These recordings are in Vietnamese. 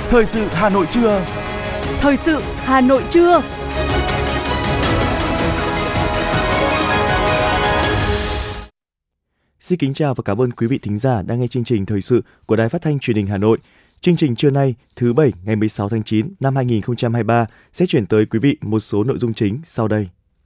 Thời sự Hà Nội trưa. Thời sự Hà Nội trưa. Xin kính chào và cảm ơn quý vị thính giả đang nghe chương trình thời sự của Đài Phát thanh Truyền hình Hà Nội. Chương trình trưa nay, thứ Bảy ngày 16 tháng 9 năm 2023 sẽ chuyển tới quý vị một số nội dung chính sau đây.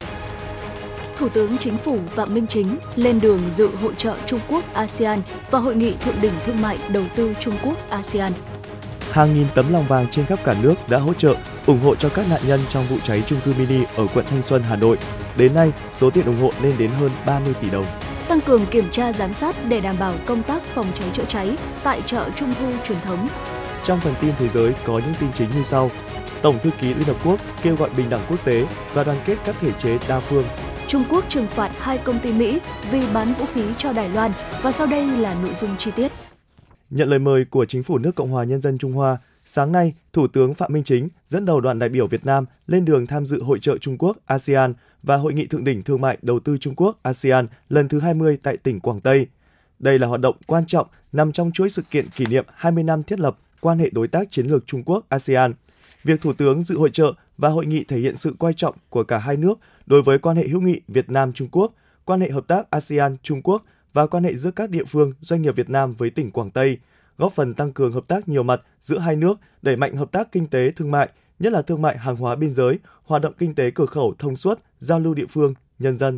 Thủ tướng Chính phủ Phạm Minh Chính lên đường dự hội chợ Trung Quốc ASEAN và Hội nghị Thượng đỉnh Thương mại Đầu tư Trung Quốc ASEAN. Hàng nghìn tấm lòng vàng trên khắp cả nước đã hỗ trợ, ủng hộ cho các nạn nhân trong vụ cháy chung cư mini ở quận Thanh Xuân, Hà Nội. Đến nay, số tiền ủng hộ lên đến hơn 30 tỷ đồng. Tăng cường kiểm tra giám sát để đảm bảo công tác phòng cháy chữa cháy tại chợ Trung thu truyền thống. Trong phần tin thế giới có những tin chính như sau. Tổng thư ký Liên Hợp Quốc kêu gọi bình đẳng quốc tế và đoàn kết các thể chế đa phương. Trung Quốc trừng phạt 2 công ty Mỹ vì bán vũ khí cho Đài Loan và sau đây là nội dung chi tiết. Nhận lời mời của Chính phủ nước Cộng hòa Nhân dân Trung Hoa, sáng nay, Thủ tướng Phạm Minh Chính dẫn đầu đoàn đại biểu Việt Nam lên đường tham dự hội chợ Trung Quốc ASEAN và Hội nghị Thượng đỉnh Thương mại Đầu tư Trung Quốc ASEAN lần thứ 20 tại tỉnh Quảng Tây. Đây là hoạt động quan trọng nằm trong chuỗi sự kiện kỷ niệm 20 năm thiết lập quan hệ đối tác chiến lược Trung Quốc ASEAN. Việc Thủ tướng dự hội chợ và hội nghị thể hiện sự quan trọng của cả hai nước đối với quan hệ hữu nghị Việt Nam-Trung Quốc, quan hệ hợp tác ASEAN-Trung Quốc và quan hệ giữa các địa phương, doanh nghiệp Việt Nam với tỉnh Quảng Tây, góp phần tăng cường hợp tác nhiều mặt giữa hai nước, đẩy mạnh hợp tác kinh tế thương mại, nhất là thương mại hàng hóa biên giới, hoạt động kinh tế cửa khẩu thông suốt, giao lưu địa phương, nhân dân.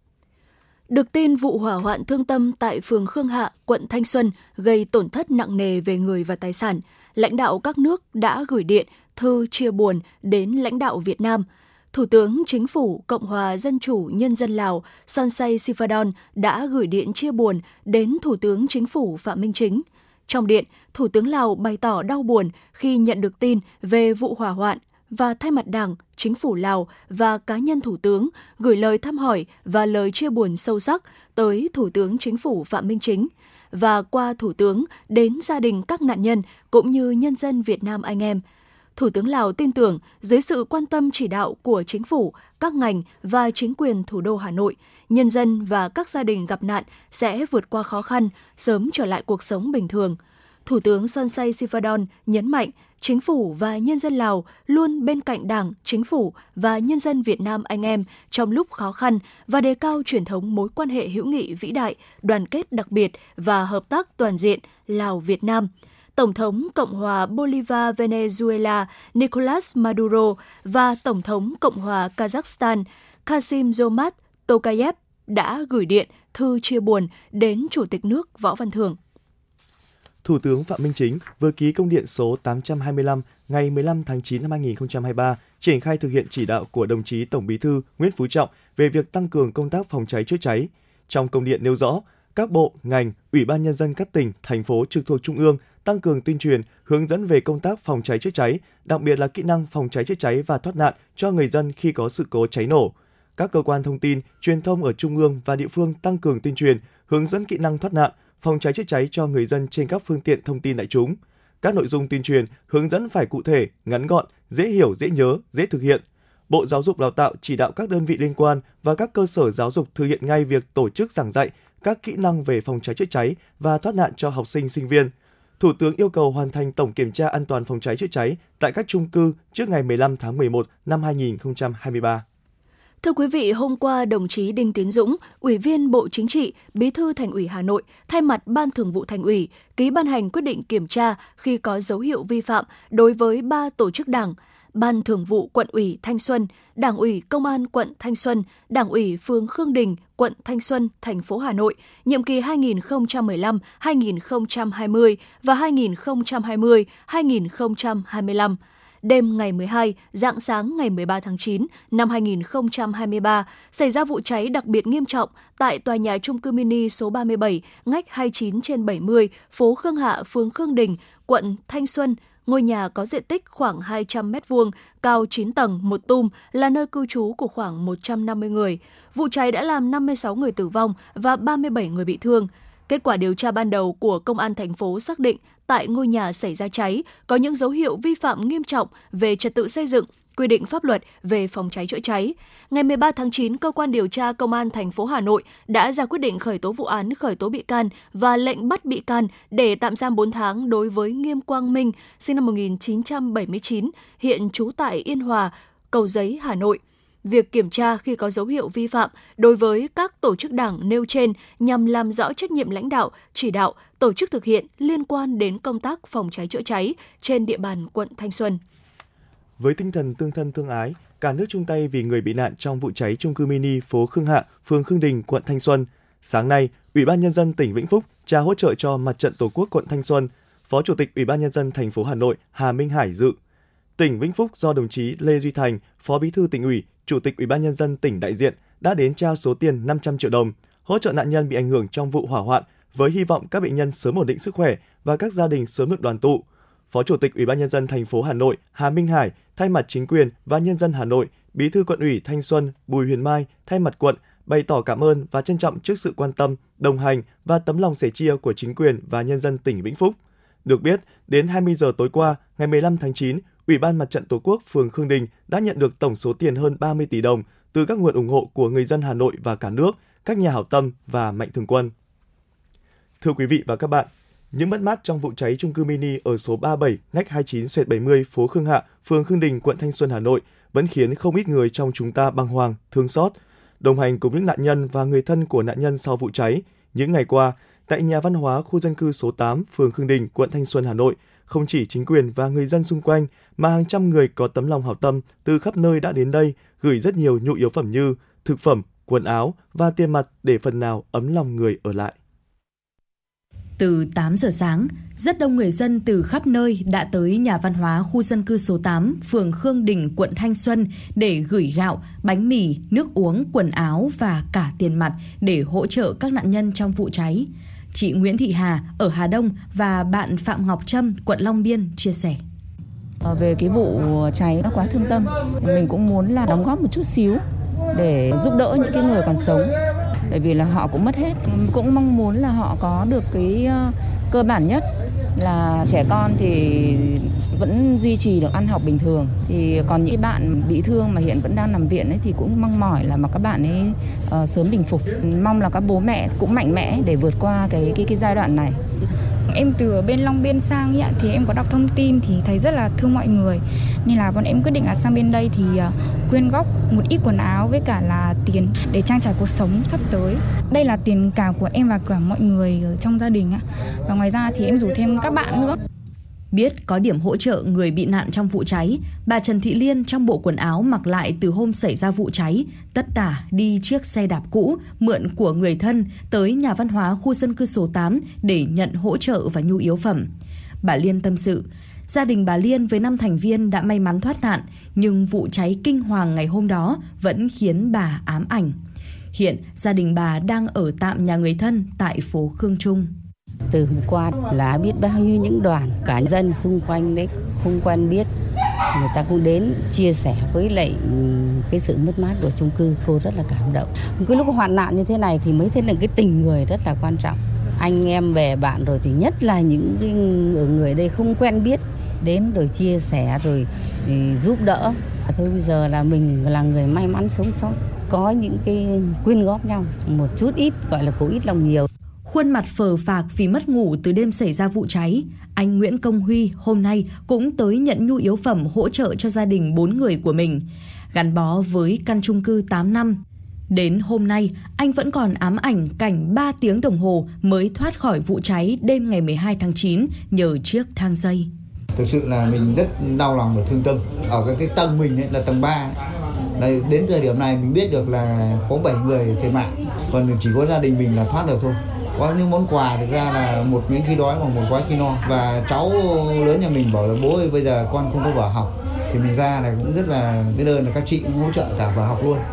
Được tin vụ hỏa hoạn thương tâm tại phường Khương Hạ, quận Thanh Xuân gây tổn thất nặng nề về người và tài sản, lãnh đạo các nước đã gửi điện, thư chia buồn đến lãnh đạo Việt Nam. Thủ tướng Chính phủ Cộng hòa Dân chủ Nhân dân Lào Sonsay Sifadon đã gửi điện chia buồn đến Thủ tướng Chính phủ Phạm Minh Chính. Trong điện, Thủ tướng Lào bày tỏ đau buồn khi nhận được tin về vụ hỏa hoạn và thay mặt Đảng, Chính phủ Lào và cá nhân Thủ tướng gửi lời thăm hỏi và lời chia buồn sâu sắc tới Thủ tướng Chính phủ Phạm Minh Chính và qua Thủ tướng đến gia đình các nạn nhân cũng như nhân dân Việt Nam anh em. Thủ tướng Lào tin tưởng dưới sự quan tâm chỉ đạo của Chính phủ, các ngành và chính quyền thủ đô Hà Nội, nhân dân và các gia đình gặp nạn sẽ vượt qua khó khăn, sớm trở lại cuộc sống bình thường. Thủ tướng Sonsay Sifadon nhấn mạnh Chính phủ và nhân dân Lào luôn bên cạnh Đảng, Chính phủ và nhân dân Việt Nam anh em trong lúc khó khăn và đề cao truyền thống mối quan hệ hữu nghị vĩ đại, đoàn kết đặc biệt và hợp tác toàn diện Lào-Việt Nam. Tổng thống Cộng hòa Bolivar Venezuela Nicolas Maduro và Tổng thống Cộng hòa Kazakhstan Kassym-Jomart Tokayev đã gửi điện thư chia buồn đến Chủ tịch nước Võ Văn Thưởng. Thủ tướng Phạm Minh Chính vừa ký công điện số 825 ngày 15 tháng 9 năm 2023 triển khai thực hiện chỉ đạo của đồng chí Tổng Bí thư Nguyễn Phú Trọng về việc tăng cường công tác phòng cháy chữa cháy. Trong công điện nêu rõ, các bộ, ngành, Ủy ban Nhân dân các tỉnh, thành phố trực thuộc Trung ương tăng cường tuyên truyền, hướng dẫn về công tác phòng cháy chữa cháy, đặc biệt là kỹ năng phòng cháy chữa cháy và thoát nạn cho người dân khi có sự cố cháy nổ. Các cơ quan thông tin, truyền thông ở Trung ương và địa phương tăng cường tuyên truyền, hướng dẫn kỹ năng thoát nạn, phòng cháy chữa cháy cho người dân trên các phương tiện thông tin đại chúng. Các nội dung tuyên truyền, hướng dẫn phải cụ thể, ngắn gọn, dễ hiểu, dễ nhớ, dễ thực hiện. Bộ Giáo dục Đào tạo chỉ đạo các đơn vị liên quan và các cơ sở giáo dục thực hiện ngay việc tổ chức giảng dạy các kỹ năng về phòng cháy chữa cháy và thoát nạn cho học sinh, sinh viên. Thủ tướng yêu cầu hoàn thành tổng kiểm tra an toàn phòng cháy chữa cháy tại các chung cư trước ngày 15 tháng 11 năm 2023. Thưa quý vị, hôm qua, đồng chí Đinh Tiến Dũng, Ủy viên Bộ Chính trị, Bí thư Thành ủy Hà Nội, thay mặt Ban Thường vụ Thành ủy, ký ban hành quyết định kiểm tra khi có dấu hiệu vi phạm đối với 3 tổ chức Đảng: Ban Thường vụ Quận ủy Thanh Xuân, Đảng ủy Công an Quận Thanh Xuân, Đảng ủy phường Khương Đình, Quận Thanh Xuân, thành phố Hà Nội, nhiệm kỳ 2015-2020 và 2020-2025. Đêm ngày 12, rạng sáng ngày 13 tháng 9 năm 2023, xảy ra vụ cháy đặc biệt nghiêm trọng tại tòa nhà chung cư mini số 37, ngách 29/70, phố Khương Hạ, phường Khương Đình, quận Thanh Xuân. Ngôi nhà có diện tích khoảng 200 m2, cao 9 tầng, một tum, là nơi cư trú của khoảng 150 người. Vụ cháy đã làm 56 người tử vong và 37 người bị thương. Kết quả điều tra ban đầu của Công an thành phố xác định tại ngôi nhà xảy ra cháy có những dấu hiệu vi phạm nghiêm trọng về trật tự xây dựng, quy định pháp luật về phòng cháy chữa cháy. Ngày 13 tháng 9, Cơ quan điều tra Công an thành phố Hà Nội đã ra quyết định khởi tố vụ án, khởi tố bị can và lệnh bắt bị can để tạm giam 4 tháng đối với Nghiêm Quang Minh, sinh năm 1979, hiện trú tại Yên Hòa, Cầu Giấy, Hà Nội. Việc kiểm tra khi có dấu hiệu vi phạm đối với các tổ chức đảng nêu trên nhằm làm rõ trách nhiệm lãnh đạo, chỉ đạo, tổ chức thực hiện liên quan đến công tác phòng cháy chữa cháy trên địa bàn quận Thanh Xuân. Với tinh thần tương thân tương ái, cả nước chung tay vì người bị nạn trong vụ cháy chung cư mini phố Khương Hạ, phường Khương Đình, quận Thanh Xuân. Sáng nay, Ủy ban Nhân dân tỉnh Vĩnh Phúc trao hỗ trợ cho Mặt trận Tổ quốc quận Thanh Xuân. Phó Chủ tịch Ủy ban Nhân dân thành phố Hà Nội Hà Minh Hải dự. Tỉnh Vĩnh Phúc do đồng chí Lê Duy Thành, Phó Bí thư Tỉnh ủy, Chủ tịch Ủy ban Nhân dân tỉnh đại diện đã đến trao số tiền 500 triệu đồng hỗ trợ nạn nhân bị ảnh hưởng trong vụ hỏa hoạn với hy vọng các bệnh nhân sớm ổn định sức khỏe và các gia đình sớm được đoàn tụ. Phó Chủ tịch Ủy ban Nhân dân thành phố Hà Nội Hà Minh Hải thay mặt chính quyền và nhân dân Hà Nội, Bí thư Quận ủy Thanh Xuân Bùi Huyền Mai thay mặt quận bày tỏ cảm ơn và trân trọng trước sự quan tâm, đồng hành và tấm lòng sẻ chia của chính quyền và nhân dân tỉnh Vĩnh Phúc. Được biết, đến 20 giờ tối qua, ngày 15 tháng 9, Ủy ban Mặt trận Tổ quốc phường Khương Đình đã nhận được tổng số tiền hơn 30 tỷ đồng từ các nguồn ủng hộ của người dân Hà Nội và cả nước, các nhà hảo tâm và mạnh thường quân. Thưa quý vị và các bạn, những mất mát trong vụ cháy chung cư mini ở số 37 ngách 29/70 phố Khương Hạ, phường Khương Đình, quận Thanh Xuân, Hà Nội vẫn khiến không ít người trong chúng ta bàng hoàng, thương xót. Đồng hành cùng những nạn nhân và người thân của nạn nhân sau vụ cháy, những ngày qua, tại nhà văn hóa khu dân cư số 8, phường Khương Đình, quận Thanh Xuân, Hà Nội, không chỉ chính quyền và người dân xung quanh, mà hàng trăm người có tấm lòng hảo tâm từ khắp nơi đã đến đây, gửi rất nhiều nhu yếu phẩm như thực phẩm, quần áo và tiền mặt để phần nào ấm lòng người ở lại. Từ 8 giờ sáng, rất đông người dân từ khắp nơi đã tới nhà văn hóa khu dân cư số 8, phường Khương Đình, quận Thanh Xuân để gửi gạo, bánh mì, nước uống, quần áo và cả tiền mặt để hỗ trợ các nạn nhân trong vụ cháy. Chị Nguyễn Thị Hà ở Hà Đông và bạn Phạm Ngọc Trâm, quận Long Biên chia sẻ. Về cái vụ cháy nó quá thương tâm, mình cũng muốn là đóng góp một chút xíu để giúp đỡ những cái người còn sống. Bởi vì là họ cũng mất hết, cũng mong muốn là họ có được cái cơ bản nhất là trẻ con thì vẫn duy trì được ăn học bình thường. Thì còn những bạn bị thương mà hiện vẫn đang nằm viện ấy thì cũng mong mỏi là mà các bạn ấy sớm bình phục. Mong là các bố mẹ cũng mạnh mẽ để vượt qua cái giai đoạn này. Em từ bên Long Biên sang ấy, thì em có đọc thông tin thì thấy rất là thương mọi người. Nên là bọn em quyết định là sang bên đây thì quyên góp một ít quần áo với cả là tiền để trang trải cuộc sống sắp tới. Đây là tiền cả của em và cả mọi người ở trong gia đình. Và ngoài ra thì em rủ thêm các bạn nữa. Biết có điểm hỗ trợ người bị nạn trong vụ cháy, bà Trần Thị Liên trong bộ quần áo mặc lại từ hôm xảy ra vụ cháy, tất tả đi chiếc xe đạp cũ mượn của người thân tới nhà văn hóa khu dân cư số 8 để nhận hỗ trợ và nhu yếu phẩm. Bà Liên tâm sự, gia đình bà Liên với 5 thành viên đã may mắn thoát nạn, nhưng vụ cháy kinh hoàng ngày hôm đó vẫn khiến bà ám ảnh. Hiện gia đình bà đang ở tạm nhà người thân tại phố Khương Trung. Từ hôm qua là biết bao nhiêu những đoàn cả dân xung quanh đấy không quen biết, người ta cũng đến chia sẻ với lại cái sự mất mát của chung cư. Cô rất là cảm động. Cái lúc hoạn nạn như thế này thì mới thấy là cái tình người rất là quan trọng. Anh em bè bạn rồi thì nhất là những cái người đây không quen biết đến rồi chia sẻ rồi giúp đỡ. Thôi bây giờ là mình là người may mắn sống sót, có những cái quyên góp nhau một chút ít, gọi là có ít lòng nhiều. Khuôn mặt phờ phạc vì mất ngủ từ đêm xảy ra vụ cháy, anh Nguyễn Công Huy hôm nay cũng tới nhận nhu yếu phẩm hỗ trợ cho gia đình 4 người của mình, gắn bó với căn chung cư 8 năm. Đến hôm nay, anh vẫn còn ám ảnh cảnh 3 tiếng đồng hồ mới thoát khỏi vụ cháy đêm ngày 12 tháng 9 nhờ chiếc thang dây. Thực sự là mình rất đau lòng và thương tâm. Ở cái tầng mình ấy, là tầng 3. Đến thời điểm này mình biết được là có 7 người thiệt mạng, còn chỉ có gia đình mình là thoát được thôi. Có những món quà thực ra là một miếng khi đói và một gói khi no. Và cháu lớn nhà mình bảo là bố ơi bây giờ con không có vở học. Thì mình ra là cũng rất là biết ơn là các chị cũng hỗ trợ cả vở học luôn.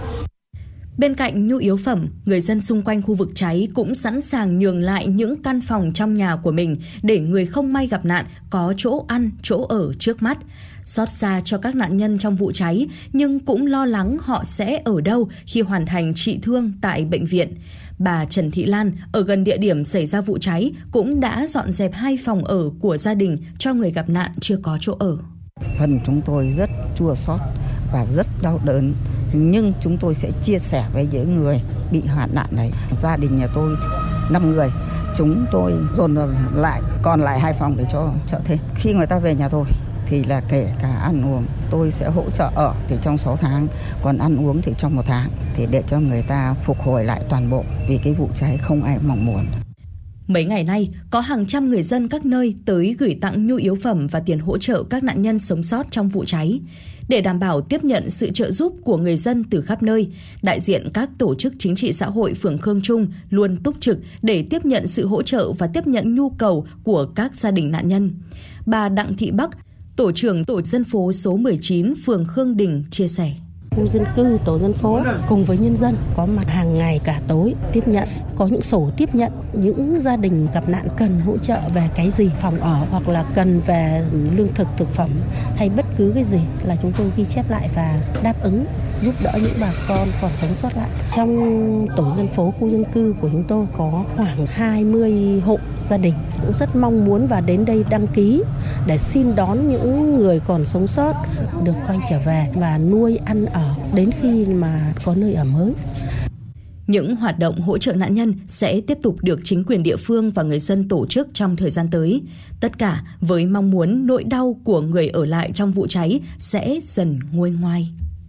Bên cạnh nhu yếu phẩm, người dân xung quanh khu vực cháy cũng sẵn sàng nhường lại những căn phòng trong nhà của mình để người không may gặp nạn có chỗ ăn, chỗ ở trước mắt. Xót xa cho các nạn nhân trong vụ cháy, nhưng cũng lo lắng họ sẽ ở đâu khi hoàn thành trị thương tại bệnh viện. Bà Trần Thị Lan ở gần địa điểm xảy ra vụ cháy cũng đã dọn dẹp 2 phòng ở của gia đình cho người gặp nạn chưa có chỗ ở. Phần chúng tôi rất chua xót và rất đau đớn. Nhưng chúng tôi sẽ chia sẻ với những người bị hoạn nạn này. Gia đình nhà tôi 5 người, chúng tôi dồn lại còn lại 2 phòng để cho trợ thêm. Khi người ta về nhà tôi thì là kể cả ăn uống, tôi sẽ hỗ trợ ở thì trong 6 tháng, còn ăn uống thì trong 1 tháng, thì để cho người ta phục hồi lại toàn bộ, vì cái vụ cháy không ai mong muốn. Mấy ngày nay, có hàng trăm người dân các nơi tới gửi tặng nhu yếu phẩm và tiền hỗ trợ các nạn nhân sống sót trong vụ cháy. Để đảm bảo tiếp nhận sự trợ giúp của người dân từ khắp nơi, đại diện các tổ chức chính trị xã hội phường Khương Trung luôn túc trực để tiếp nhận sự hỗ trợ và tiếp nhận nhu cầu của các gia đình nạn nhân. Bà Đặng Thị Bắc, tổ trưởng tổ dân phố số 19 phường Khương Đình chia sẻ. Khu dân cư, tổ dân phố cùng với nhân dân có mặt hàng ngày cả tối tiếp nhận, có những sổ tiếp nhận những gia đình gặp nạn cần hỗ trợ về cái gì, phòng ở hoặc là cần về lương thực, thực phẩm hay bất cứ cái gì là chúng tôi ghi chép lại và đáp ứng giúp đỡ những bà con còn sống sót lại. Trong tổ dân phố, khu dân cư của chúng tôi có khoảng 20 hộ gia đình cũng rất mong muốn và đến đây đăng ký để xin đón những người còn sống sót được quay trở về và nuôi ăn ở đến khi mà có nơi ở mới. Những hoạt động hỗ trợ nạn nhân sẽ tiếp tục được chính quyền địa phương và người dân tổ chức trong thời gian tới. Tất cả với mong muốn nỗi đau của người ở lại trong vụ cháy sẽ dần nguôi ngoai.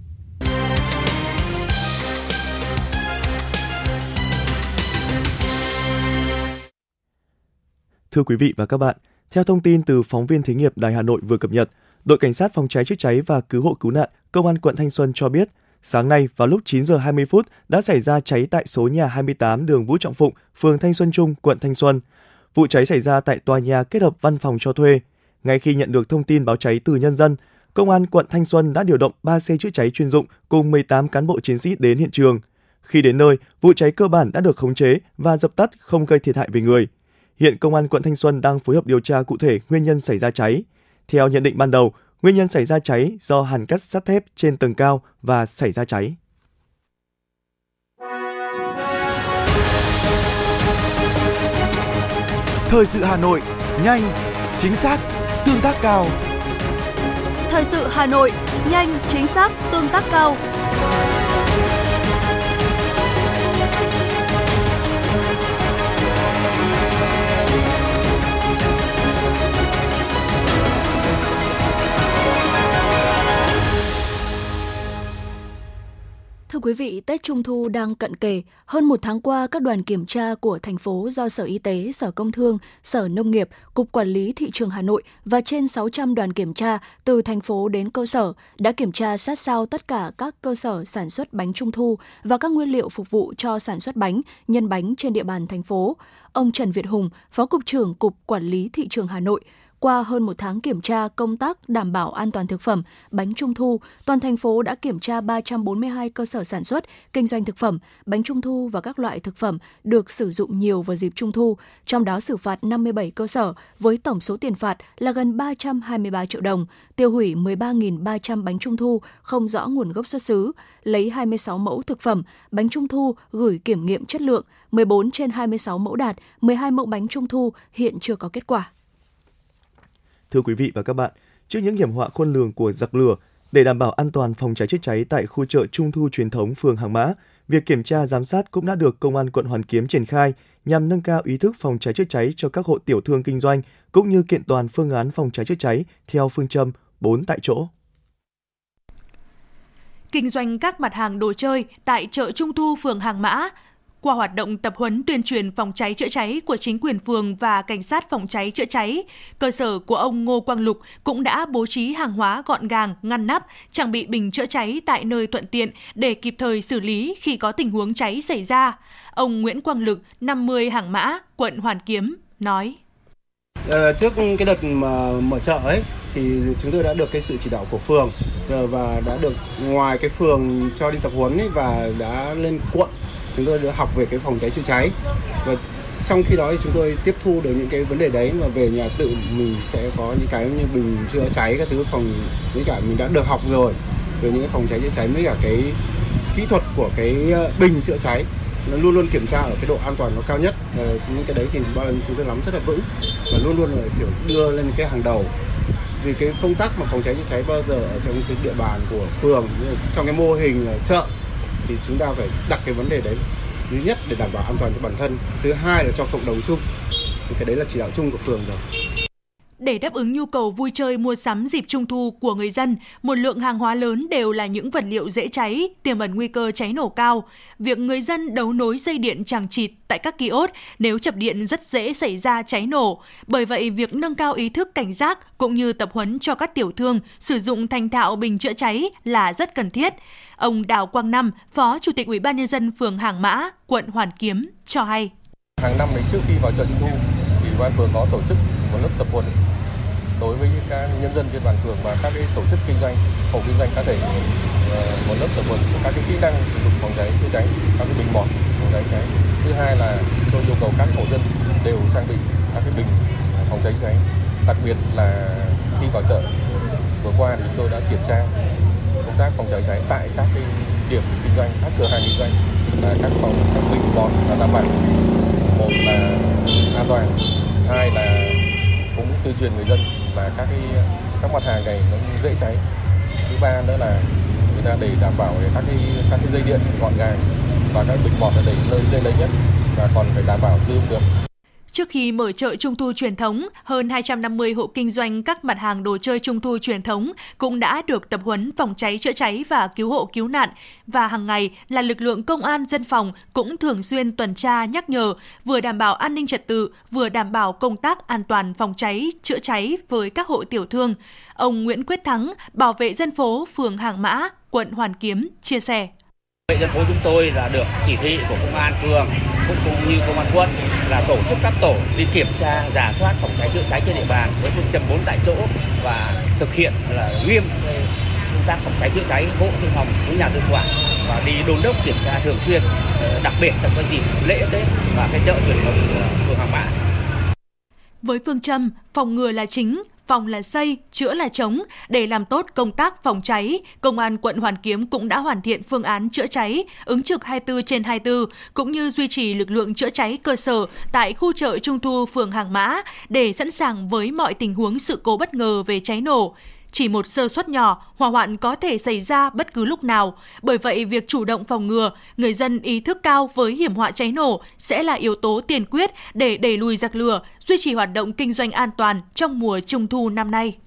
Thưa quý vị và các bạn, theo thông tin từ phóng viên thí nghiệm Đài Hà Nội vừa cập nhật, đội cảnh sát phòng cháy chữa cháy và cứu hộ cứu nạn Công an quận Thanh Xuân cho biết, sáng nay vào lúc 9 giờ 20 phút đã xảy ra cháy tại số nhà 28 đường Vũ Trọng Phụng, phường Thanh Xuân Trung, quận Thanh Xuân. Vụ cháy xảy ra tại tòa nhà kết hợp văn phòng cho thuê. Ngay khi nhận được thông tin báo cháy từ nhân dân, Công an quận Thanh Xuân đã điều động 3 xe chữa cháy chuyên dụng cùng 18 cán bộ chiến sĩ đến hiện trường. Khi đến nơi, vụ cháy cơ bản đã được khống chế và dập tắt, không gây thiệt hại về người. Hiện Công an quận Thanh Xuân đang phối hợp điều tra cụ thể nguyên nhân xảy ra cháy. Theo nhận định ban đầu, nguyên nhân xảy ra cháy do hàn cắt sắt thép trên tầng cao và xảy ra cháy. Thời sự Hà Nội, nhanh, chính xác, tương tác cao. Thời sự Hà Nội, nhanh, chính xác, tương tác cao. Thưa quý vị, Tết Trung thu đang cận kề. Hơn 1 tháng qua, các đoàn kiểm tra của thành phố do Sở Y tế, Sở Công Thương, Sở Nông nghiệp, Cục Quản lý Thị trường Hà Nội và trên 600 đoàn kiểm tra từ thành phố đến cơ sở đã kiểm tra sát sao tất cả các cơ sở sản xuất bánh Trung thu và các nguyên liệu phục vụ cho sản xuất bánh, nhân bánh trên địa bàn thành phố. Ông Trần Việt Hùng, Phó Cục trưởng Cục Quản lý Thị trường Hà Nội, qua hơn 1 tháng kiểm tra công tác đảm bảo an toàn thực phẩm, bánh Trung thu, toàn thành phố đã kiểm tra 342 cơ sở sản xuất, kinh doanh thực phẩm, bánh Trung thu và các loại thực phẩm được sử dụng nhiều vào dịp Trung thu, trong đó xử phạt 57 cơ sở với tổng số tiền phạt là gần 323 triệu đồng, tiêu hủy 13.300 bánh Trung thu không rõ nguồn gốc xuất xứ, lấy 26 mẫu thực phẩm, bánh Trung thu gửi kiểm nghiệm chất lượng, 14 trên 26 mẫu đạt, 12 mẫu bánh Trung thu hiện chưa có kết quả. Thưa quý vị và các bạn, trước những hiểm họa khôn lường của giặc lửa, để đảm bảo an toàn phòng cháy chữa cháy tại khu chợ Trung thu truyền thống phường Hàng Mã, việc kiểm tra giám sát cũng đã được Công an quận Hoàn Kiếm triển khai nhằm nâng cao ý thức phòng cháy chữa cháy cho các hộ tiểu thương kinh doanh cũng như kiện toàn phương án phòng cháy chữa cháy theo phương châm 4 tại chỗ. Kinh doanh các mặt hàng đồ chơi tại chợ Trung thu phường Hàng Mã. Qua hoạt động tập huấn tuyên truyền phòng cháy chữa cháy của chính quyền phường và cảnh sát phòng cháy chữa cháy, cơ sở của ông Ngô Quang Lục cũng đã bố trí hàng hóa gọn gàng, ngăn nắp, trang bị bình chữa cháy tại nơi thuận tiện để kịp thời xử lý khi có tình huống cháy xảy ra. Ông Nguyễn Quang Lực, 50 Hàng Mã, quận Hoàn Kiếm, nói. Trước cái đợt mà mở chợ ấy thì chúng tôi đã được cái sự chỉ đạo của phường và đã được ngoài cái phường cho đi tập huấn ấy và đã lên quận. Chúng tôi đã học về cái phòng cháy chữa cháy và trong khi đó thì chúng tôi tiếp thu được những cái vấn đề đấy và về nhà tự mình sẽ có những cái như bình chữa cháy các thứ phòng, với cả mình đã được học rồi về những cái phòng cháy chữa cháy với cả cái kỹ thuật của cái bình chữa cháy, nó luôn luôn kiểm tra ở cái độ an toàn nó cao nhất. Những cái đấy thì chúng tôi nắm rất là vững và luôn luôn là kiểu đưa lên cái hàng đầu. Vì cái công tác mà phòng cháy chữa cháy bao giờ ở trong cái địa bàn của phường, trong cái mô hình chợ thì chúng ta phải đặt cái vấn đề đấy. Thứ nhất để đảm bảo an toàn cho bản thân, thứ hai là cho cộng đồng chung. Thì cái đấy là chỉ đạo chung của phường rồi. Để đáp ứng nhu cầu vui chơi mua sắm dịp Trung thu của người dân, một lượng hàng hóa lớn đều là những vật liệu dễ cháy, tiềm ẩn nguy cơ cháy nổ cao. Việc người dân đấu nối dây điện chằng chịt tại các kiosk nếu chập điện rất dễ xảy ra cháy nổ. Bởi vậy, việc nâng cao ý thức cảnh giác cũng như tập huấn cho các tiểu thương sử dụng thành thạo bình chữa cháy là rất cần thiết. Ông Đào Quang Năm, Phó Chủ tịch Ủy ban Nhân dân phường Hàng Mã, quận Hoàn Kiếm cho hay. Hàng năm trước khi vào chợ Trung thu, thì Ủy ban phường có tổ chức một lớp tập huấn đối với các nhân dân trên bàn phường và các cái tổ chức kinh doanh, hộ kinh doanh cá thể, một lớp tập huấn các cái kỹ năng sử dụng phòng cháy chữa cháy, các cái bình bọt phòng cháy chữa cháy. Thứ hai là tôi yêu cầu các hộ dân đều trang bị các cái bình phòng cháy chữa cháy. Đặc biệt là khi vào chợ vừa qua thì chúng tôi đã kiểm tra công tác phòng cháy chữa cháy tại các cái điểm kinh doanh, các cửa hàng kinh doanh, các bình bọt là đảm bảo, một là an toàn, hai là cũng tuyên truyền người dân là các mặt hàng này nó dễ cháy. Thứ ba nữa là người ta để đảm bảo các cái dây điện gọn gàng và các bình bọt là để nơi dễ lấy nhất và còn phải đảm bảo sử dụng được. Trước khi mở chợ Trung thu truyền thống, hơn 250 hộ kinh doanh các mặt hàng đồ chơi Trung thu truyền thống cũng đã được tập huấn phòng cháy chữa cháy và cứu hộ cứu nạn. Và hàng ngày là lực lượng công an dân phòng cũng thường xuyên tuần tra nhắc nhở, vừa đảm bảo an ninh trật tự, vừa đảm bảo công tác an toàn phòng cháy chữa cháy với các hộ tiểu thương. Ông Nguyễn Quyết Thắng, bảo vệ dân phố phường Hàng Mã, quận Hoàn Kiếm chia sẻ. Vệ dân phố chúng tôi là được chỉ thị của công an phường cũng như công an quận là tổ chức các tổ đi kiểm tra, rà soát phòng cháy chữa cháy trên địa bàn với phương châm 4 tại chỗ và thực hiện là nghiêm công tác phòng cháy chữa cháy hộ tự phòng cũng nhà tự quản và đi đôn đốc kiểm tra thường xuyên, đặc biệt trong cái dịp lễ Tết và cái chợ truyền thống của phường Hàng Mã. Với phương châm phòng ngừa là chính, phòng là xây, chữa là chống, để làm tốt công tác phòng cháy, Công an quận Hoàn Kiếm cũng đã hoàn thiện phương án chữa cháy, ứng trực 24/24, cũng như duy trì lực lượng chữa cháy cơ sở tại khu chợ Trung thu phường Hàng Mã để sẵn sàng với mọi tình huống sự cố bất ngờ về cháy nổ. Chỉ một sơ suất nhỏ, hỏa hoạn có thể xảy ra bất cứ lúc nào. Bởi vậy, việc chủ động phòng ngừa, người dân ý thức cao với hiểm họa cháy nổ sẽ là yếu tố tiền quyết để đẩy lùi giặc lửa, duy trì hoạt động kinh doanh an toàn trong mùa Trung thu năm nay.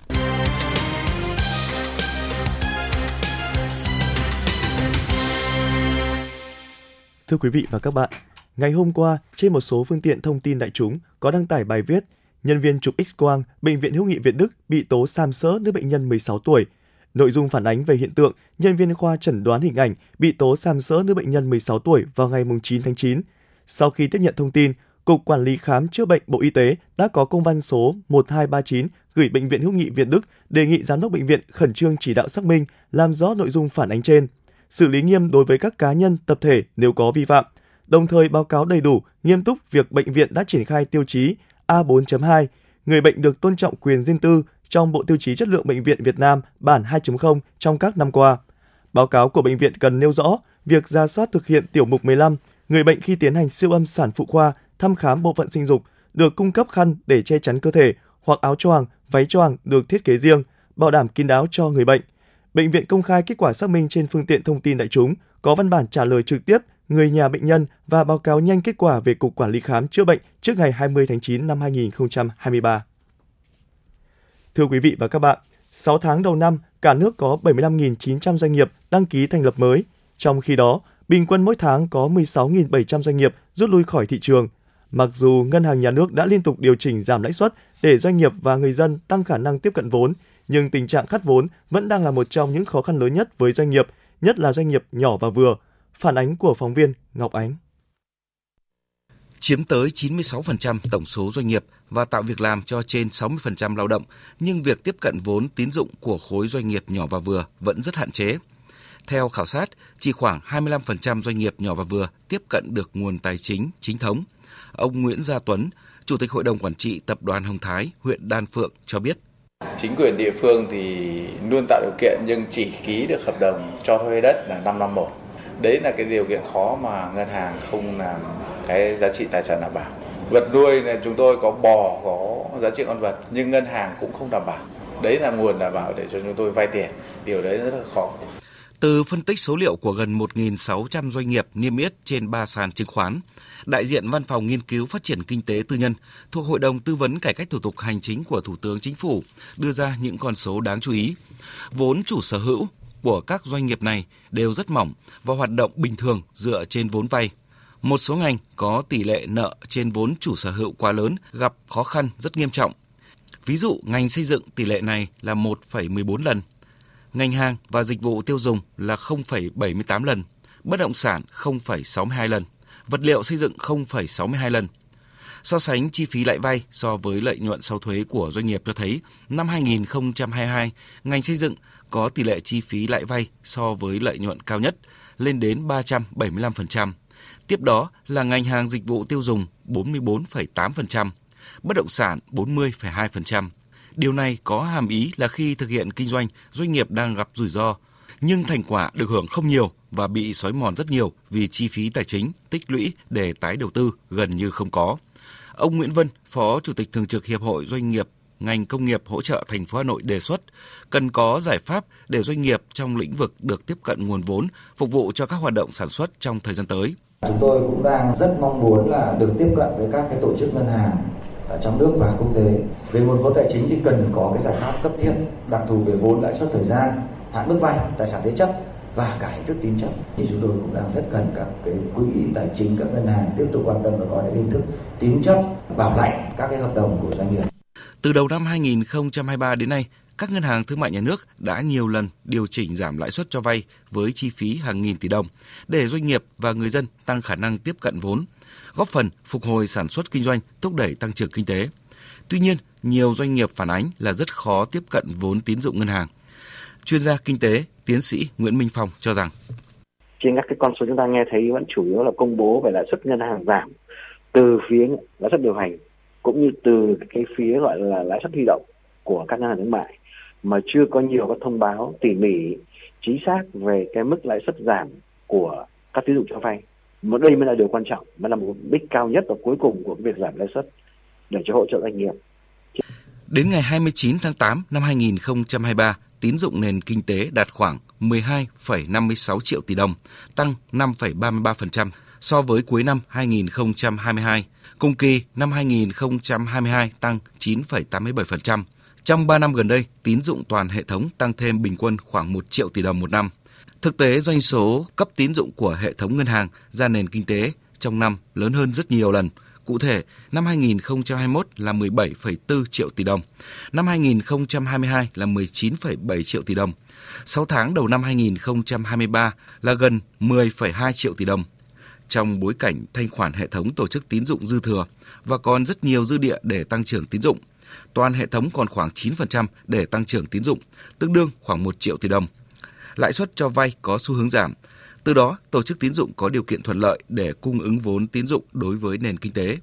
Thưa quý vị và các bạn, ngày hôm qua, trên một số phương tiện thông tin đại chúng có đăng tải bài viết nhân viên chụp X-quang Bệnh viện Hữu nghị Việt Đức bị tố sàm sỡ nữ bệnh nhân 16 tuổi. Nội dung phản ánh về hiện tượng nhân viên khoa chẩn đoán hình ảnh bị tố sàm sỡ nữ bệnh nhân 16 tuổi vào ngày 9 tháng 9. Sau khi tiếp nhận thông tin, Cục Quản lý Khám chữa bệnh Bộ Y tế đã có công văn số 1239 gửi Bệnh viện Hữu nghị Việt Đức đề nghị giám đốc bệnh viện khẩn trương chỉ đạo xác minh, làm rõ nội dung phản ánh trên, xử lý nghiêm đối với các cá nhân, tập thể nếu có vi phạm, đồng thời báo cáo đầy đủ, nghiêm túc việc bệnh viện đã triển khai tiêu chí A4.2, người bệnh được tôn trọng quyền riêng tư trong Bộ Tiêu chí Chất lượng Bệnh viện Việt Nam bản 2.0 trong các năm qua. Báo cáo của bệnh viện cần nêu rõ việc rà soát thực hiện tiểu mục 15, người bệnh khi tiến hành siêu âm sản phụ khoa, thăm khám bộ phận sinh dục được cung cấp khăn để che chắn cơ thể hoặc áo choàng, váy choàng được thiết kế riêng, bảo đảm kín đáo cho người bệnh. Bệnh viện công khai kết quả xác minh trên phương tiện thông tin đại chúng, có văn bản trả lời trực tiếp người nhà bệnh nhân và báo cáo nhanh kết quả về Cục Quản lý Khám chữa bệnh trước ngày 20 tháng 9 năm 2023. Thưa quý vị và các bạn, 6 tháng đầu năm, cả nước có 75.900 doanh nghiệp đăng ký thành lập mới. Trong khi đó, bình quân mỗi tháng có 16.700 doanh nghiệp rút lui khỏi thị trường. Mặc dù Ngân hàng Nhà nước đã liên tục điều chỉnh giảm lãi suất để doanh nghiệp và người dân tăng khả năng tiếp cận vốn, nhưng tình trạng khát vốn vẫn đang là một trong những khó khăn lớn nhất với doanh nghiệp, nhất là doanh nghiệp nhỏ và vừa. Phản ánh của phóng viên Ngọc Ánh. Chiếm tới 96% tổng số doanh nghiệp và tạo việc làm cho trên 60% lao động, nhưng việc tiếp cận vốn tín dụng của khối doanh nghiệp nhỏ và vừa vẫn rất hạn chế. Theo khảo sát, chỉ khoảng 25% doanh nghiệp nhỏ và vừa tiếp cận được nguồn tài chính chính thống. Ông Nguyễn Gia Tuấn, Chủ tịch Hội đồng Quản trị Tập đoàn Hồng Thái, huyện Đan Phượng cho biết. Chính quyền địa phương thì luôn tạo điều kiện nhưng chỉ ký được hợp đồng cho thuê đất là 5 năm một. Đấy là cái điều kiện khó mà ngân hàng không làm cái giá trị tài sản đảm bảo. Vật nuôi này chúng tôi có bò, có giá trị con vật nhưng ngân hàng cũng không đảm bảo. Đấy là nguồn đảm bảo để cho chúng tôi vay tiền. Điều đấy rất là khó. Từ phân tích số liệu của gần 1.600 doanh nghiệp niêm yết trên 3 sàn chứng khoán, đại diện Văn phòng Nghiên cứu Phát triển Kinh tế Tư nhân thuộc Hội đồng Tư vấn Cải cách Thủ tục Hành chính của Thủ tướng Chính phủ đưa ra những con số đáng chú ý. Vốn chủ sở hữu của các doanh nghiệp này đều rất mỏng và hoạt động bình thường dựa trên vốn vay. Một số ngành có tỷ lệ nợ trên vốn chủ sở hữu quá lớn gặp khó khăn rất nghiêm trọng. Ví dụ, ngành xây dựng tỷ lệ này là 1,14 lần. Ngành hàng và dịch vụ tiêu dùng là 0,78 lần, bất động sản 0,62 lần, vật liệu xây dựng 0,62 lần. So sánh chi phí lãi vay so với lợi nhuận sau thuế của doanh nghiệp cho thấy năm 2022, ngành xây dựng có tỷ lệ chi phí lãi vay so với lợi nhuận cao nhất, lên đến 375%. Tiếp đó là ngành hàng dịch vụ tiêu dùng 44,8%, bất động sản 40,2%. Điều này có hàm ý là khi thực hiện kinh doanh, doanh nghiệp đang gặp rủi ro, nhưng thành quả được hưởng không nhiều và bị xói mòn rất nhiều vì chi phí tài chính tích lũy để tái đầu tư gần như không có. Ông Nguyễn Vân, Phó Chủ tịch Thường trực Hiệp hội Doanh nghiệp ngành công nghiệp hỗ trợ thành phố Hà Nội đề xuất cần có giải pháp để doanh nghiệp trong lĩnh vực được tiếp cận nguồn vốn phục vụ cho các hoạt động sản xuất trong thời gian tới. Chúng tôi cũng đang rất mong muốn là được tiếp cận với các cái tổ chức ngân hàng ở trong nước và quốc tế. Về nguồn vốn tài chính thì cần có cái giải pháp cấp thiết, đặc thù về vốn, lãi suất thời gian, hạn mức vay, tài sản thế chấp và cả hình thức tín chấp. Thì chúng tôi cũng đang rất cần các cái quỹ tài chính, các ngân hàng tiếp tục quan tâm và có những hình thức tín chấp bảo lãnh các cái hợp đồng của doanh nghiệp. Từ đầu năm 2023 đến nay, các ngân hàng thương mại nhà nước đã nhiều lần điều chỉnh giảm lãi suất cho vay với chi phí hàng nghìn tỷ đồng để doanh nghiệp và người dân tăng khả năng tiếp cận vốn, góp phần phục hồi sản xuất kinh doanh, thúc đẩy tăng trưởng kinh tế. Tuy nhiên, nhiều doanh nghiệp phản ánh là rất khó tiếp cận vốn tín dụng ngân hàng. Chuyên gia kinh tế, tiến sĩ Nguyễn Minh Phong cho rằng trên các cái con số chúng ta nghe thấy vẫn chủ yếu là công bố về lãi suất ngân hàng giảm từ phía lãi suất điều hành cũng như từ cái phía gọi là lãi suất huy động của các ngân hàng thương mại, mà chưa có nhiều các thông báo tỉ mỉ chính xác về cái mức lãi suất giảm của các tín dụng cho vay. Mà đây mới là điều quan trọng, mới là một mục đích cao nhất và cuối cùng của việc giảm lãi suất để cho hỗ trợ doanh nghiệp. Đến ngày 29 tháng 8 năm 2023, tín dụng nền kinh tế đạt khoảng 12,56 triệu tỷ đồng, tăng 5,33% so với cuối năm 2022. Cùng kỳ năm 2022 tăng 9,87%. Trong 3 năm gần đây, tín dụng toàn hệ thống tăng thêm bình quân khoảng 1 triệu tỷ đồng một năm. Thực tế, doanh số cấp tín dụng của hệ thống ngân hàng ra nền kinh tế trong năm lớn hơn rất nhiều lần. Cụ thể, năm 2021 là 17,4 triệu tỷ đồng, năm 2022 là 19,7 triệu tỷ đồng, 6 tháng đầu năm 2023 là gần 10,2 triệu tỷ đồng. Trong bối cảnh thanh khoản hệ thống tổ chức tín dụng dư thừa và còn rất nhiều dư địa để tăng trưởng tín dụng, toàn hệ thống còn khoảng 9% để tăng trưởng tín dụng, tương đương khoảng 1 triệu tỷ đồng. Lãi suất cho vay có xu hướng giảm. Từ đó, tổ chức tín dụng có điều kiện thuận lợi để cung ứng vốn tín dụng đối với nền kinh tế.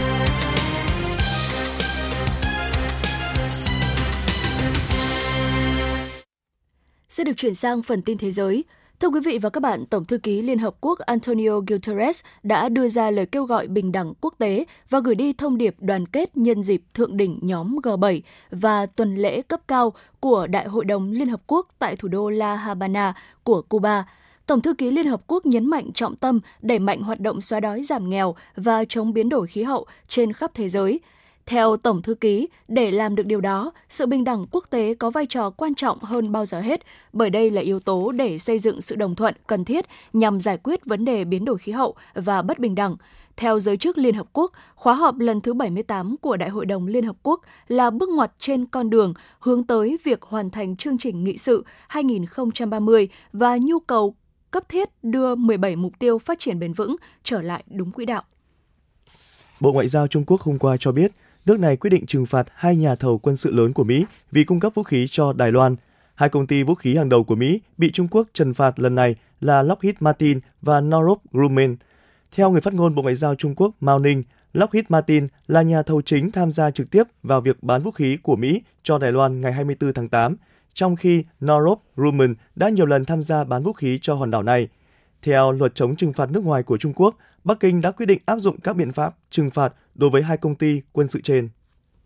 Sẽ được chuyển sang phần tin thế giới. Thưa quý vị và các bạn, Tổng thư ký Liên Hợp Quốc Antonio Guterres đã đưa ra lời kêu gọi bình đẳng quốc tế và gửi đi thông điệp đoàn kết nhân dịp thượng đỉnh nhóm G7 và tuần lễ cấp cao của Đại hội đồng Liên Hợp Quốc tại thủ đô La Habana của Cuba. Tổng thư ký Liên Hợp Quốc nhấn mạnh trọng tâm đẩy mạnh hoạt động xóa đói giảm nghèo và chống biến đổi khí hậu trên khắp thế giới. Theo Tổng thư ký, để làm được điều đó, sự bình đẳng quốc tế có vai trò quan trọng hơn bao giờ hết, bởi đây là yếu tố để xây dựng sự đồng thuận cần thiết nhằm giải quyết vấn đề biến đổi khí hậu và bất bình đẳng. Theo giới chức Liên Hợp Quốc, khóa họp lần thứ 78 của Đại hội đồng Liên Hợp Quốc là bước ngoặt trên con đường hướng tới việc hoàn thành chương trình nghị sự 2030 và nhu cầu cấp thiết đưa 17 mục tiêu phát triển bền vững trở lại đúng quỹ đạo. Bộ Ngoại giao Trung Quốc hôm qua cho biết, nước này quyết định trừng phạt 2 nhà thầu quân sự lớn của Mỹ vì cung cấp vũ khí cho Đài Loan. 2 công ty vũ khí hàng đầu của Mỹ bị Trung Quốc trừng phạt lần này là Lockheed Martin và Northrop Grumman. Theo người phát ngôn Bộ Ngoại giao Trung Quốc Mao Ning, Lockheed Martin là nhà thầu chính tham gia trực tiếp vào việc bán vũ khí của Mỹ cho Đài Loan ngày 24 tháng 8, trong khi Northrop Grumman đã nhiều lần tham gia bán vũ khí cho hòn đảo này. Theo luật chống trừng phạt nước ngoài của Trung Quốc, Bắc Kinh đã quyết định áp dụng các biện pháp trừng phạt đối với 2 công ty quân sự trên.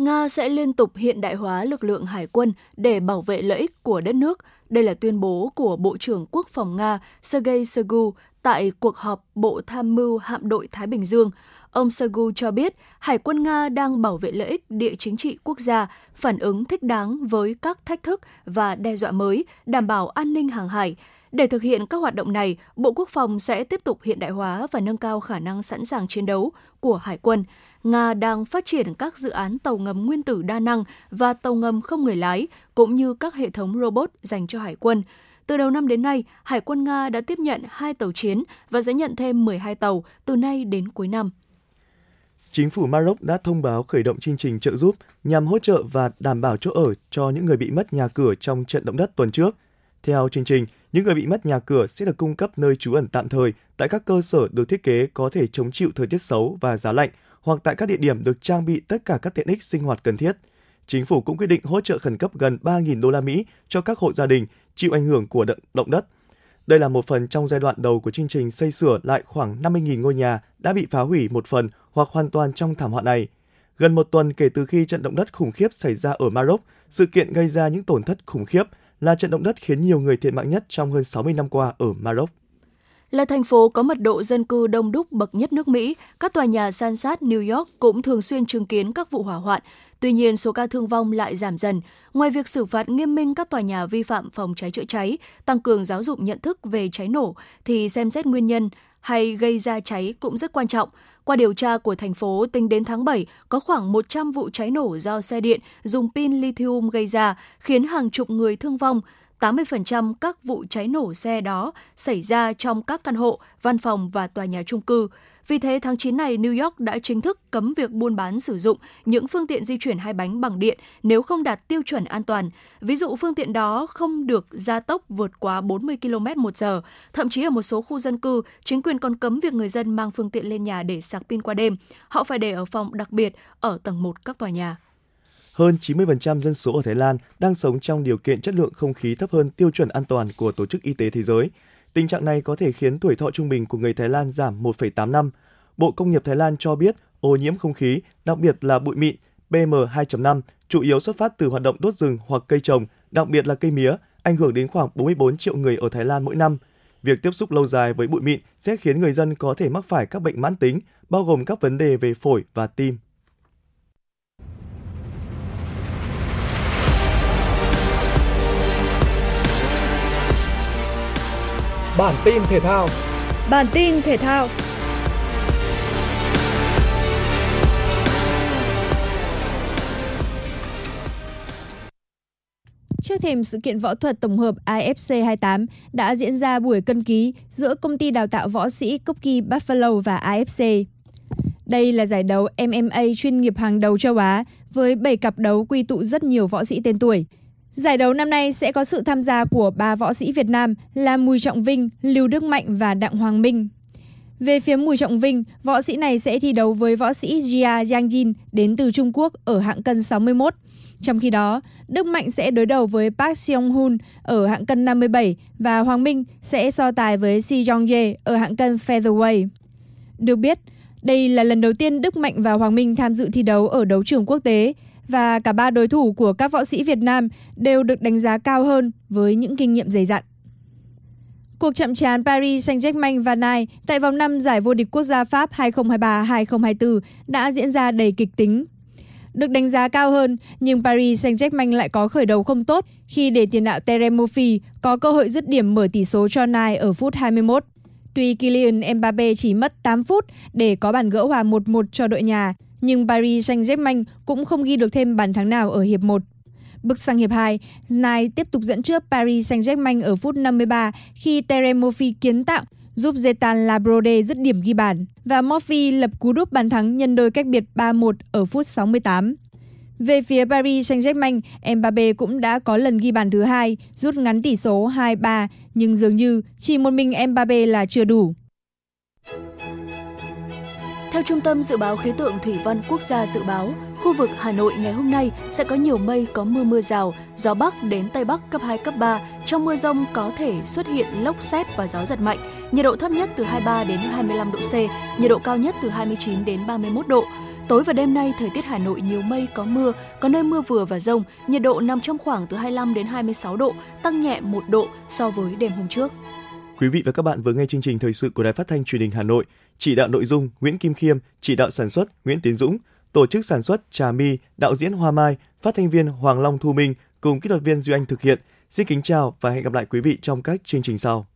Nga sẽ liên tục hiện đại hóa lực lượng hải quân để bảo vệ lợi ích của đất nước. Đây là tuyên bố của Bộ trưởng Quốc phòng Nga Sergei Shoigu tại cuộc họp Bộ Tham mưu Hạm đội Thái Bình Dương. Ông Shoigu cho biết Hải quân Nga đang bảo vệ lợi ích địa chính trị quốc gia, phản ứng thích đáng với các thách thức và đe dọa mới, đảm bảo an ninh hàng hải. Để thực hiện các hoạt động này, Bộ Quốc phòng sẽ tiếp tục hiện đại hóa và nâng cao khả năng sẵn sàng chiến đấu của Hải quân. Nga đang phát triển các dự án tàu ngầm nguyên tử đa năng và tàu ngầm không người lái, cũng như các hệ thống robot dành cho Hải quân. Từ đầu năm đến nay, Hải quân Nga đã tiếp nhận 2 tàu chiến và sẽ nhận thêm 12 tàu từ nay đến cuối năm. Chính phủ Maroc đã thông báo khởi động chương trình trợ giúp nhằm hỗ trợ và đảm bảo chỗ ở cho những người bị mất nhà cửa trong trận động đất tuần trước. Theo chương trình, những người bị mất nhà cửa sẽ được cung cấp nơi trú ẩn tạm thời tại các cơ sở được thiết kế có thể chống chịu thời tiết xấu và giá lạnh, hoặc tại các địa điểm được trang bị tất cả các tiện ích sinh hoạt cần thiết. Chính phủ cũng quyết định hỗ trợ khẩn cấp gần 3.000 đô la Mỹ cho các hộ gia đình chịu ảnh hưởng của động đất. Đây là một phần trong giai đoạn đầu của chương trình xây sửa lại khoảng 50.000 ngôi nhà đã bị phá hủy một phần hoặc hoàn toàn trong thảm họa này. Gần một tuần kể từ khi trận động đất khủng khiếp xảy ra ở Maroc, sự kiện gây ra những tổn thất khủng khiếp là trận động đất khiến nhiều người thiệt mạng nhất trong hơn 60 năm qua ở Maroc. Là thành phố có mật độ dân cư đông đúc bậc nhất nước Mỹ, các tòa nhà san sát New York cũng thường xuyên chứng kiến các vụ hỏa hoạn. Tuy nhiên, số ca thương vong lại giảm dần. Ngoài việc xử phạt nghiêm minh các tòa nhà vi phạm phòng cháy chữa cháy, tăng cường giáo dục nhận thức về cháy nổ, thì xem xét nguyên nhân hay gây ra cháy cũng rất quan trọng. Qua điều tra của thành phố, tính đến tháng 7, có khoảng 100 vụ cháy nổ do xe điện dùng pin lithium gây ra, khiến hàng chục người thương vong. 80% các vụ cháy nổ xe đó xảy ra trong các căn hộ, văn phòng và tòa nhà chung cư. Vì thế, tháng 9 này, New York đã chính thức cấm việc buôn bán sử dụng những phương tiện di chuyển hai bánh bằng điện nếu không đạt tiêu chuẩn an toàn. Ví dụ, phương tiện đó không được gia tốc vượt quá 40 km/h. Thậm chí ở một số khu dân cư, chính quyền còn cấm việc người dân mang phương tiện lên nhà để sạc pin qua đêm. Họ phải để ở phòng đặc biệt ở tầng 1 các tòa nhà. Hơn 90% dân số ở Thái Lan đang sống trong điều kiện chất lượng không khí thấp hơn tiêu chuẩn an toàn của Tổ chức Y tế Thế giới. Tình trạng này có thể khiến tuổi thọ trung bình của người Thái Lan giảm 1,8 năm. Bộ Công nghiệp Thái Lan cho biết ô nhiễm không khí, đặc biệt là bụi mịn PM2.5, chủ yếu xuất phát từ hoạt động đốt rừng hoặc cây trồng, đặc biệt là cây mía, ảnh hưởng đến khoảng 44 triệu người ở Thái Lan mỗi năm. Việc tiếp xúc lâu dài với bụi mịn sẽ khiến người dân có thể mắc phải các bệnh mãn tính, bao gồm các vấn đề về phổi và tim. Bản tin thể thao. Trước thềm sự kiện võ thuật tổng hợp AFC 28 đã diễn ra buổi cân ký giữa công ty đào tạo võ sĩ Koki Buffalo và AFC. Đây là giải đấu MMA chuyên nghiệp hàng đầu châu Á với 7 cặp đấu quy tụ rất nhiều võ sĩ tên tuổi. Giải đấu năm nay sẽ có sự tham gia của 3 võ sĩ Việt Nam là Bùi Trọng Vinh, Lưu Đức Mạnh và Đặng Hoàng Minh. Về phía Bùi Trọng Vinh, võ sĩ này sẽ thi đấu với võ sĩ Jia Yangjin đến từ Trung Quốc ở hạng cân 61. Trong khi đó, Đức Mạnh sẽ đối đầu với Park Seong-hun ở hạng cân 57 và Hoàng Minh sẽ so tài với Si Jong-ye ở hạng cân featherweight. Được biết, đây là lần đầu tiên Đức Mạnh và Hoàng Minh tham dự thi đấu ở đấu trường quốc tế và cả 3 đối thủ của các võ sĩ Việt Nam đều được đánh giá cao hơn với những kinh nghiệm dày dặn. Cuộc chạm trán Paris Saint-Germain và Nice tại vòng 5 giải vô địch quốc gia Pháp 2023-2024 đã diễn ra đầy kịch tính. Được đánh giá cao hơn, nhưng Paris Saint-Germain lại có khởi đầu không tốt khi để tiền đạo Terem Moffi có cơ hội dứt điểm mở tỷ số cho Nice ở phút 21. Tuy Kylian Mbappé chỉ mất 8 phút để có bàn gỡ hòa 1-1 cho đội nhà, nhưng Paris Saint-Germain cũng không ghi được thêm bàn thắng nào ở hiệp 1. Bước sang hiệp 2, Nice tiếp tục dẫn trước Paris Saint-Germain ở phút 53 khi Terem Moffi kiến tạo giúp Zlatan Labrode dứt điểm ghi bàn và Moffi lập cú đúp bàn thắng nhân đôi cách biệt 3-1 ở phút 68. Về phía Paris Saint-Germain, Mbappé cũng đã có lần ghi bàn thứ hai, rút ngắn tỷ số 2-3, nhưng dường như chỉ một mình Mbappé là chưa đủ. Theo Trung tâm Dự báo Khí tượng Thủy văn Quốc gia dự báo, khu vực Hà Nội ngày hôm nay sẽ có nhiều mây, có mưa rào, gió Bắc đến Tây Bắc cấp 2, cấp 3. Trong mưa dông có thể xuất hiện lốc sét và gió giật mạnh. Nhiệt độ thấp nhất từ 23 đến 25 độ C, nhiệt độ cao nhất từ 29 đến 31 độ. Tối và đêm nay, thời tiết Hà Nội nhiều mây, có mưa, có nơi mưa vừa và dông, nhiệt độ nằm trong khoảng từ 25 đến 26 độ, tăng nhẹ 1 độ so với đêm hôm trước. Quý vị và các bạn vừa nghe chương trình thời sự của Đài Phát thanh Truyền hình Hà Nội. Chỉ đạo nội dung Nguyễn Kim Khiêm, chỉ đạo sản xuất Nguyễn Tiến Dũng, tổ chức sản xuất Trà My, đạo diễn Hoa Mai, phát thanh viên Hoàng Long Thu Minh cùng kỹ thuật viên Duy Anh thực hiện. Xin kính chào và hẹn gặp lại quý vị trong các chương trình sau.